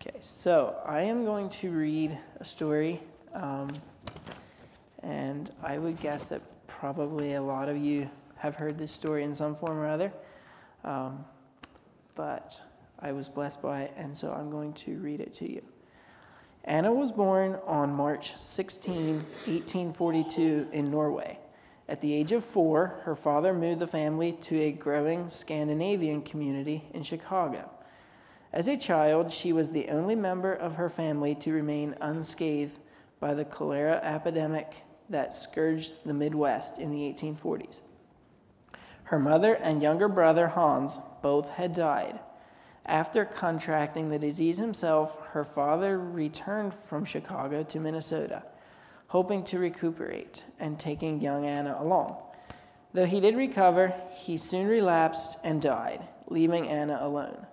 Okay, so I am going to read a story, and I would guess that probably a lot of you have heard this story in some form or other, but I was blessed by it, and so I'm going to read it to you. Anna was born on March 16, 1842 in Norway. At the age of 4, her father moved the family to a growing Scandinavian community in Chicago. As a child, she was the only member of her family to remain unscathed by the cholera epidemic that scourged the Midwest in the 1840s. Her mother and younger brother Hans both had died. After contracting the disease himself, her father returned from Chicago to Minnesota, hoping to recuperate and taking young Anna along. Though he did recover, he soon relapsed and died, leaving Anna alone.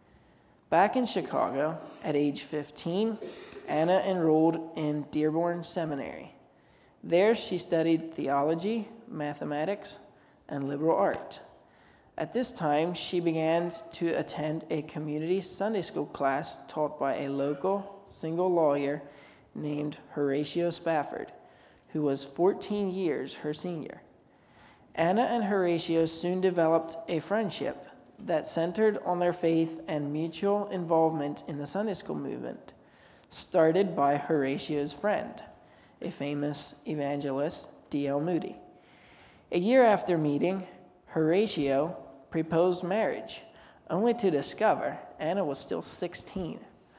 Back in Chicago, at age 15, Anna enrolled in Dearborn Seminary. There she studied theology, mathematics, and liberal art. At this time, she began to attend a community Sunday school class taught by a local single lawyer named Horatio Spafford, who was 14 years her senior. Anna and Horatio soon developed a friendship that centered on their faith and mutual involvement in the Sunday school movement, started by Horatio's friend, a famous evangelist, D.L. Moody. A year after meeting, Horatio proposed marriage, only to discover Anna was still 16.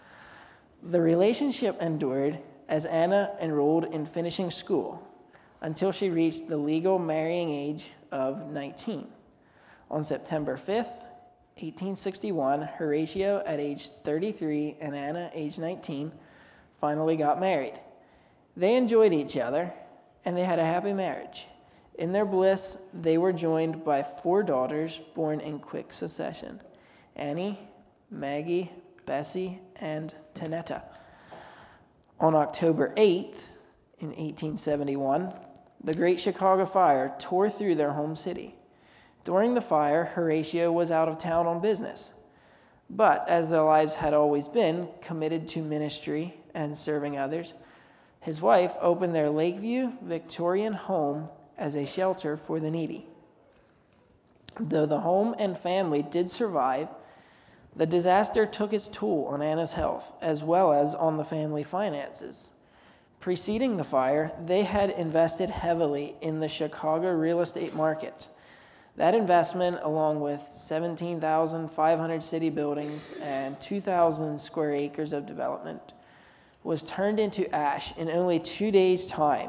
The relationship endured as Anna enrolled in finishing school until she reached the legal marrying age of 19. On September 5th, 1861, Horatio, at age 33, and Anna, age 19, finally got married. They enjoyed each other, and they had a happy marriage. In their bliss, they were joined by 4 daughters born in quick succession: Annie, Maggie, Bessie, and Tanetta. On October 8th, in 1871, the Great Chicago Fire tore through their home city. During the fire, Horatio was out of town on business, but as their lives had always been committed to ministry and serving others, his wife opened their Lakeview Victorian home as a shelter for the needy. Though the home and family did survive, the disaster took its toll on Anna's health as well as on the family finances. Preceding the fire, they had invested heavily in the Chicago real estate market. That investment, along with 17,500 city buildings and 2,000 square acres of development, was turned into ash in only 2 days' time.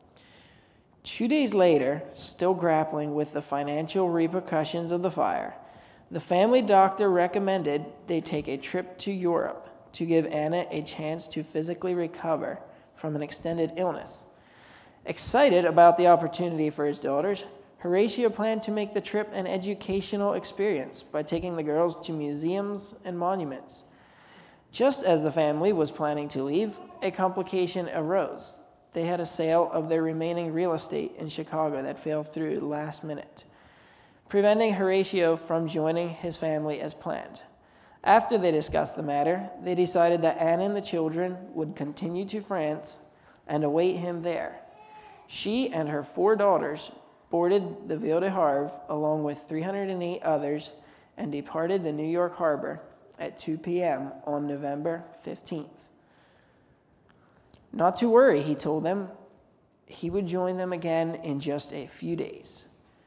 2 days later, still grappling with the financial repercussions of the fire, the family doctor recommended they take a trip to Europe to give Anna a chance to physically recover from an extended illness. Excited about the opportunity for his daughters, Horatio planned to make the trip an educational experience by taking the girls to museums and monuments. Just as the family was planning to leave, a complication arose. They had a sale of their remaining real estate in Chicago that fell through last minute, preventing Horatio from joining his family as planned. After they discussed the matter, they decided that Anna and the children would continue to France and await him there. She and her 4 daughters boarded the Ville de Havre along with 308 others and departed the New York harbor at 2 p.m. on November 15th. Not to worry, he told them. He would join them again in just a few days.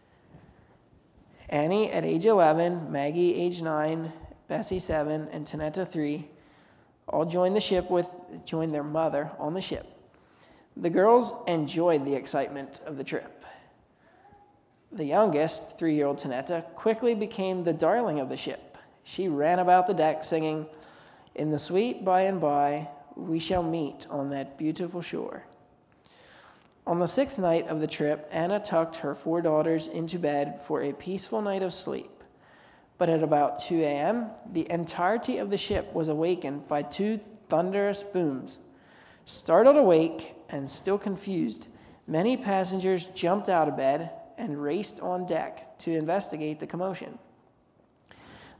Annie, at age 11, Maggie, age 9, Bessie, 7, and Tanetta, 3, all joined their mother on the ship. The girls enjoyed the excitement of the trip. The youngest, 3-year-old Tanetta, quickly became the darling of the ship. She ran about the deck singing, "In the sweet by and by, we shall meet on that beautiful shore." On the 6th night of the trip, Anna tucked her 4 daughters into bed for a peaceful night of sleep. But at about 2 a.m., the entirety of the ship was awakened by 2 thunderous booms. Startled awake and still confused, many passengers jumped out of bed and raced on deck to investigate the commotion.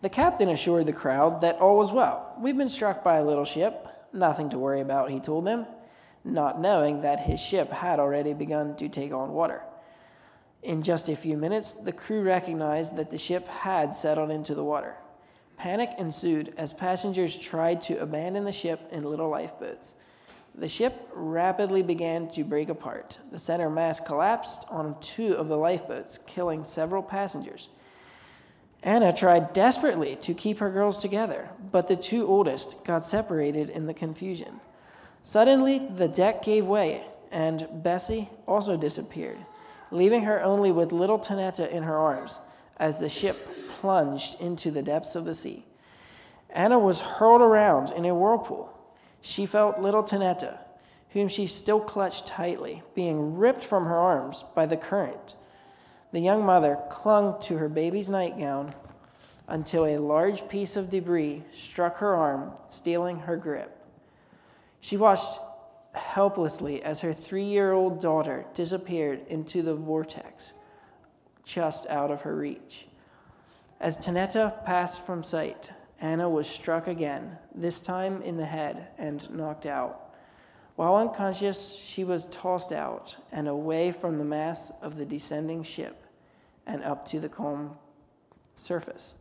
The captain assured the crowd that all was well. "We've been struck by a little ship. Nothing to worry about," he told them, not knowing that his ship had already begun to take on water. In just a few minutes, the crew recognized that the ship had settled into the water. Panic ensued as passengers tried to abandon the ship in little lifeboats. The ship rapidly began to break apart. The center mast collapsed on 2 of the lifeboats, killing several passengers. Anna tried desperately to keep her girls together, but the 2 oldest got separated in the confusion. Suddenly, the deck gave way, and Bessie also disappeared, leaving her only with little Tanetta in her arms as the ship plunged into the depths of the sea. Anna was hurled around in a whirlpool. She felt little Tanetta, whom she still clutched tightly, being ripped from her arms by the current. The young mother clung to her baby's nightgown until a large piece of debris struck her arm, stealing her grip. She watched helplessly as her 3-year-old daughter disappeared into the vortex just out of her reach. As Tanetta passed from sight, Anna was struck again, this time in the head, and knocked out. While unconscious, she was tossed out and away from the mass of the descending ship and up to the calm surface.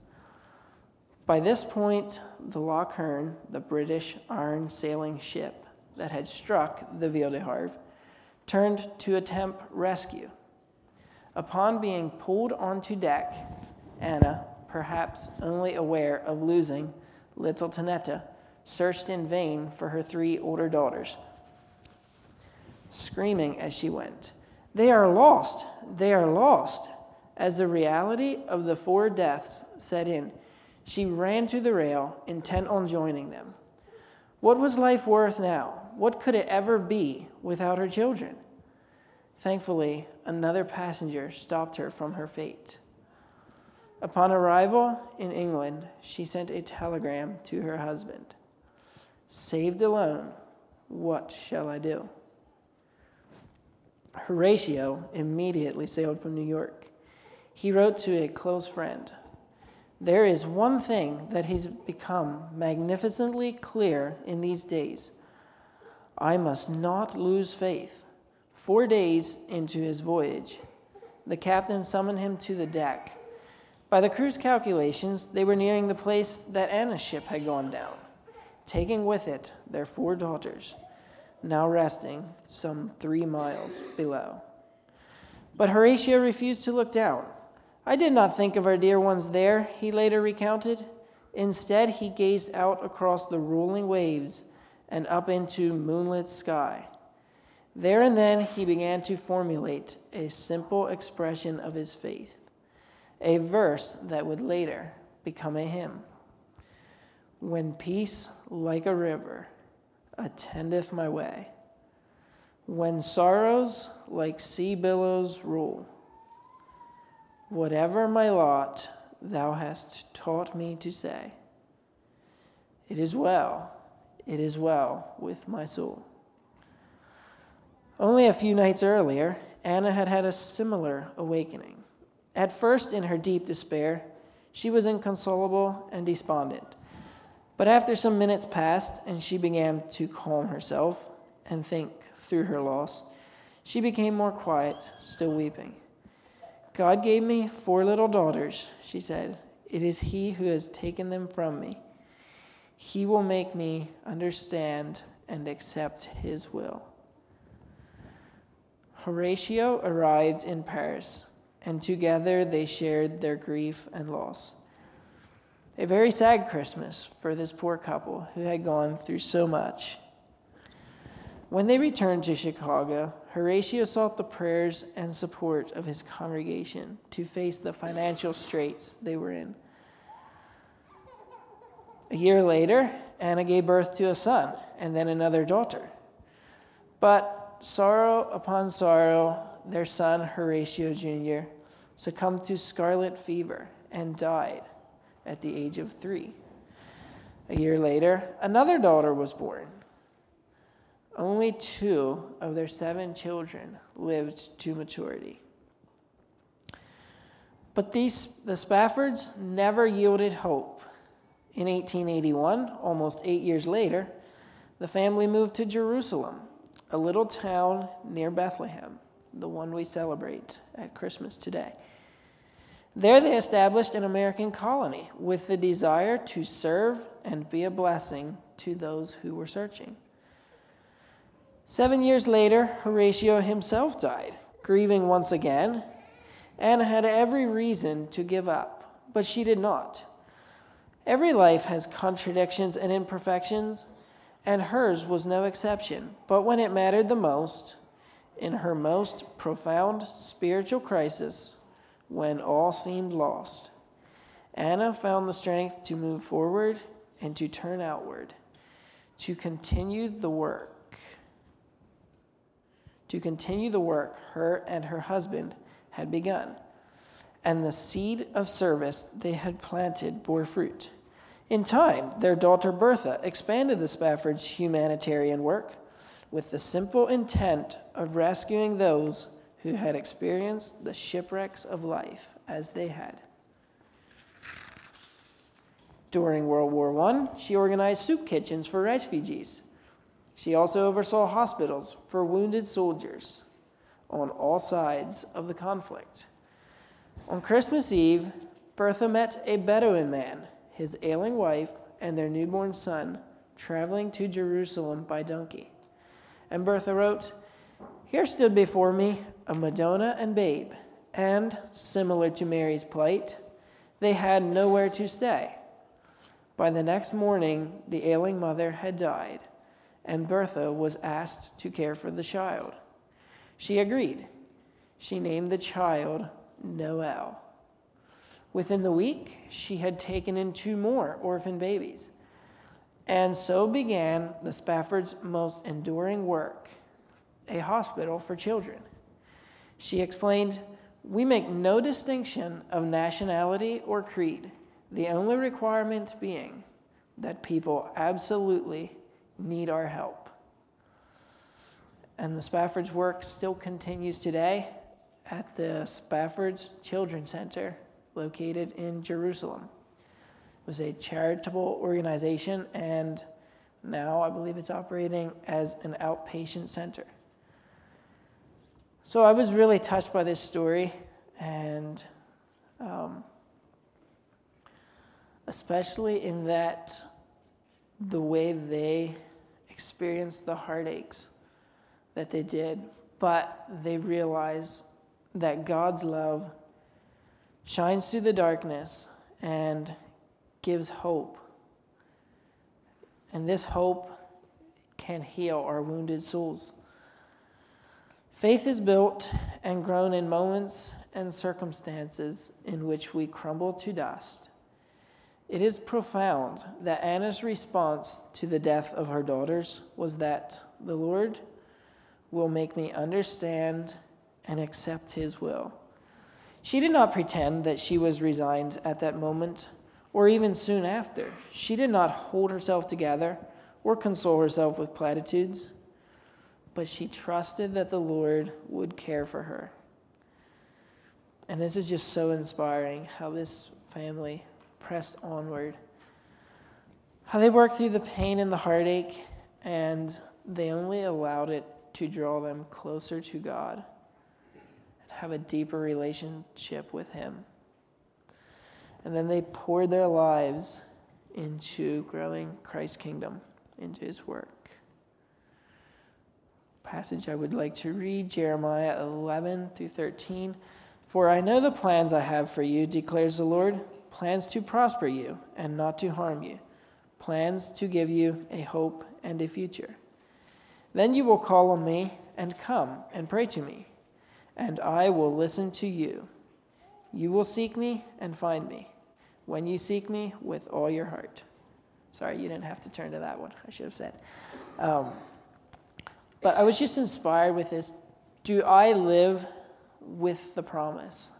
By this point, the Loch Earn, the British iron sailing ship that had struck the Ville de Havre, turned to attempt rescue. Upon being pulled onto deck, Anna, perhaps only aware of losing little Tanetta, searched in vain for her 3 older daughters, screaming as she went, "They are lost! They are lost!" As the reality of the 4 deaths set in, she ran to the rail, intent on joining them. What was life worth now? What could it ever be without her children? Thankfully, another passenger stopped her from her fate. Upon arrival in England, she sent a telegram to her husband. "Saved alone, what shall I do?" Horatio immediately sailed from New York. He wrote to a close friend, "There is one thing that has become magnificently clear in these days. I must not lose faith." 4 days into his voyage, the captain summoned him to the deck. By the crew's calculations, they were nearing the place that Anna's ship had gone down, taking with it their 4 daughters, now resting some 3 miles below. But Horatio refused to look down. "I did not think of our dear ones there," he later recounted. Instead, he gazed out across the rolling waves and up into moonlit sky. There and then he began to formulate a simple expression of his faith, a verse that would later become a hymn. "When peace like a river attendeth my way, when sorrows like sea billows roll, whatever my lot, thou hast taught me to say, it is well with my soul." Only a few nights earlier, Anna had had a similar awakening. At first, in her deep despair, she was inconsolable and despondent. But after some minutes passed and she began to calm herself and think through her loss, she became more quiet, still weeping. "God gave me 4 little daughters," she said. "It is He who has taken them from me. He will make me understand and accept His will." Horatio arrived in Paris, and together they shared their grief and loss. A very sad Christmas for this poor couple who had gone through so much. When they returned to Chicago, Horatio sought the prayers and support of his congregation to face the financial straits they were in. A year later, Anna gave birth to a son and then another daughter. But sorrow upon sorrow, their son, Horatio Jr., succumbed to scarlet fever and died at the age of 3. A year later, another daughter was born. Only 2 of their 7 children lived to maturity. But the Spaffords never yielded hope. In 1881, almost 8 years later, the family moved to Jerusalem, a little town near Bethlehem, the one we celebrate at Christmas today. There they established an American colony with the desire to serve and be a blessing to those who were searching. 7 years later, Horatio himself died, grieving once again. Anna had every reason to give up, but she did not. Every life has contradictions and imperfections, and hers was no exception. But when it mattered the most, in her most profound spiritual crisis, when all seemed lost, Anna found the strength to move forward and to turn outward, to continue the work her and her husband had begun. And the seed of service they had planted bore fruit. In time, their daughter Bertha expanded the Spaffords' humanitarian work with the simple intent of rescuing those who had experienced the shipwrecks of life as they had. During World War I, she organized soup kitchens for refugees. She also oversaw hospitals for wounded soldiers on all sides of the conflict. On Christmas Eve, Bertha met a Bedouin man, his ailing wife, and their newborn son traveling to Jerusalem by donkey. And Bertha wrote, "Here stood before me a Madonna and babe, and, similar to Mary's plight, they had nowhere to stay. By the next morning, the ailing mother had died, and Bertha was asked to care for the child. She agreed. She named the child Noel. Within the week, she had taken in 2 more orphan babies. And so began the Spaffords' most enduring work, a hospital for children. She explained, "We make no distinction of nationality or creed, the only requirement being that people absolutely need our help." And the Spaffords' work still continues today at the Spaffords Children's Center located in Jerusalem. It was a charitable organization, and now I believe it's operating as an outpatient center. So I was really touched by this story, and especially in that the way they experienced the heartaches that they did, but they realized that God's love shines through the darkness and gives hope. And this hope can heal our wounded souls. Faith is built and grown in moments and circumstances in which we crumble to dust. It is profound that Anna's response to the death of her daughters was that the Lord will make me understand and accept his will. She did not pretend that she was resigned at that moment or even soon after. She did not hold herself together or console herself with platitudes, but she trusted that the Lord would care for her. And this is just so inspiring how this family pressed onward, how they worked through the pain and the heartache, and they only allowed it to draw them closer to God and have a deeper relationship with him. And then they poured their lives into growing Christ's kingdom, into his work. Passage I would like to read, Jeremiah 11-13. "For I know the plans I have for you, declares the Lord, plans to prosper you and not to harm you, plans to give you a hope and a future. Then you will call on me and come and pray to me, and I will listen to you. You will seek me and find me when you seek me with all your heart." Sorry, you didn't have to turn to that one. I should have said. But I was just inspired with this. Do I live with the promise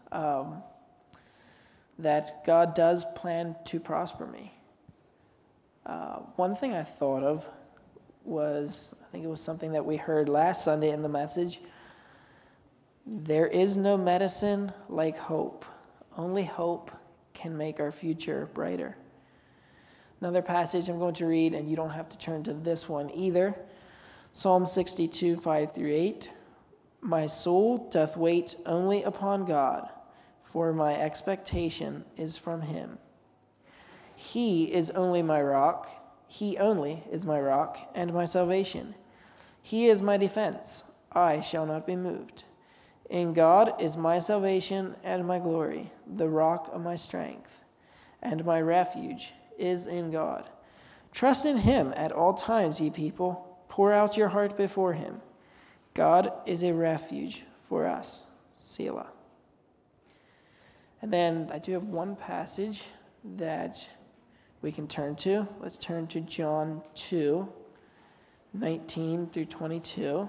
that God does plan to prosper me? One thing I thought of was, I think it was something that we heard last Sunday in the message. There is no medicine like hope. Only hope can make our future brighter. Another passage I'm going to read, and you don't have to turn to this one either. Psalm 62, 5-8. My soul doth wait only upon God, for my expectation is from him. He is only my rock. He only is my rock and my salvation. He is my defense. I shall not be moved. In God is my salvation and my glory, the rock of my strength, and my refuge is in God. Trust in him at all times, ye people. Pour out your heart before him. God is a refuge for us. Selah. And then I do have one passage that we can turn to. Let's turn to John 2, 19-22.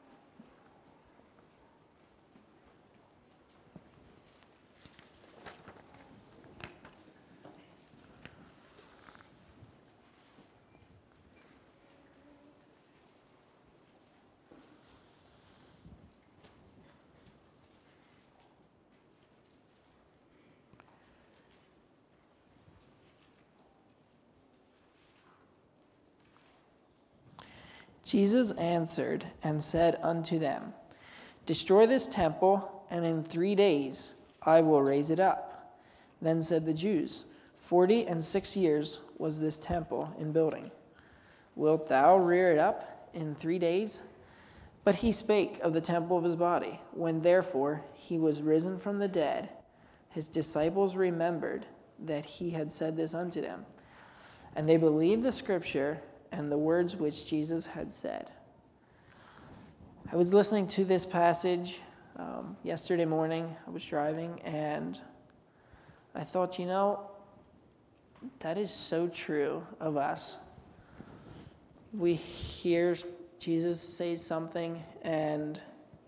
Jesus answered and said unto them, Destroy this temple, and in 3 days I will raise it up. Then said the Jews, 46 years was this temple in building. Wilt thou rear it up in 3 days? But he spake of the temple of his body. When therefore he was risen from the dead, his disciples remembered that he had said this unto them. And they believed the scripture and the words which Jesus had said. I was listening to this passage yesterday morning. I was driving, and I thought, that is so true of us. We hear Jesus say something, and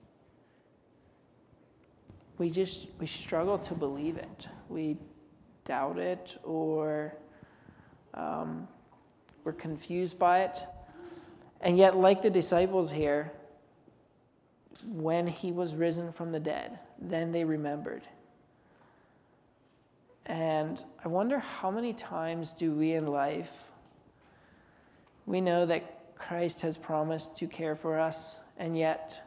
we struggle to believe it. We doubt it, or we're confused by it. And yet, like the disciples here, when he was risen from the dead, then they remembered. And I wonder how many times do we in life, we know that Christ has promised to care for us, and yet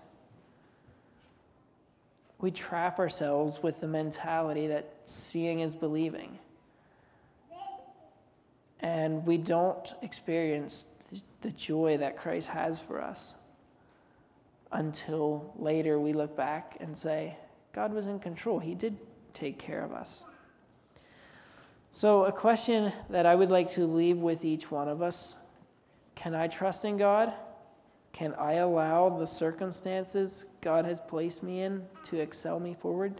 we trap ourselves with the mentality that seeing is believing. And we don't experience the joy that Christ has for us until later we look back and say, God was in control. He did take care of us. So a question that I would like to leave with each one of us: can I trust in God? Can I allow the circumstances God has placed me in to excel me forward?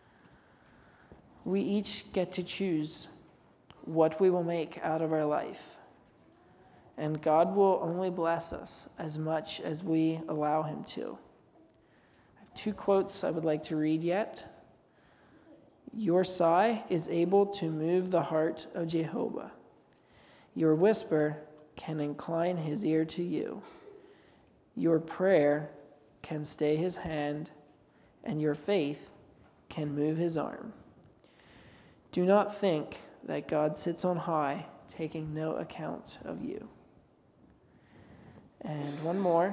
We each get to choose what we will make out of our life. And God will only bless us as much as we allow him to. I have 2 quotes I would like to read yet. Your sigh is able to move the heart of Jehovah. Your whisper can incline his ear to you. Your prayer can stay his hand, and your faith can move his arm. Do not think that God sits on high, taking no account of you. And one more.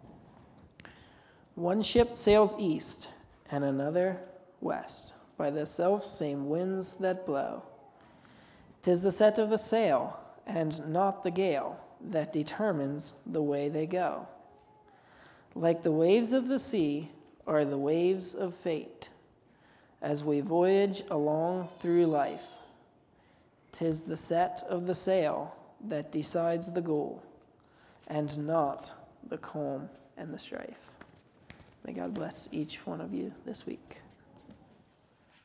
One ship sails east, and another west, by the self-same winds that blow. 'Tis the set of the sail, and not the gale, that determines the way they go. Like the waves of the sea are the waves of fate, as we voyage along through life. 'Tis the set of the sail that decides the goal, and not the calm and the strife. May God bless each one of you this week.